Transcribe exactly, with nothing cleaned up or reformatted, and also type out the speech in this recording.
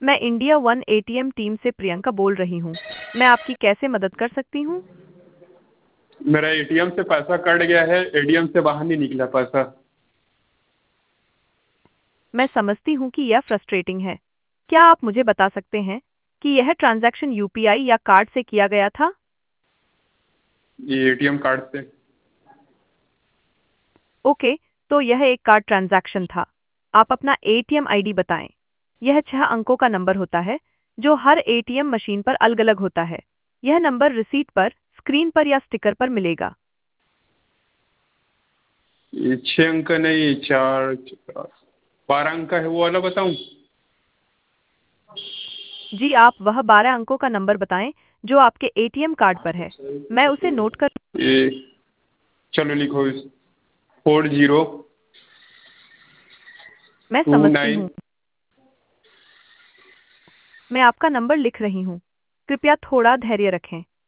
मैं India one ATM team से प्रियंका बोल रही हूँ। मैं आपकी कैसे मदद कर सकती हूँ? मेरा एटीएम से पैसा कट गया है, एटीएम से बाहर नहीं निकला पैसा। मैं समझती हूँ कि यह फ्रस्ट्रेटिंग है। क्या आप मुझे बता सकते हैं कि यह ट्रांजैक्शन यूपीआई या कार्ड से किया गया था? ये एटीएम कार्ड से। ओके, तो यह एक कार्ड ट्रांजैक्शन था। आप अपना एटीएम आईडी बताएं। यह छह अंकों का नंबर होता है जो हर एटीएम मशीन पर अलग-अलग होता है। यह नंबर रिसीट पर, स्क्रीन पर या स्टिकर पर मिलेगा। ये छः अंक नहीं, चार बारह अंक का है, वो वाला बताऊं? जी, आप वह बारह अंकों का नंबर बताएं जो आपके एटीएम कार्ड पर है। मैं उसे नोट कर ये चलो लिखो, फोर जीरो मैं टू समझती नाइन हूँ। मैं आपका नंबर लिख रही हूँ। कृपया थोड़ा धैर्य रखें।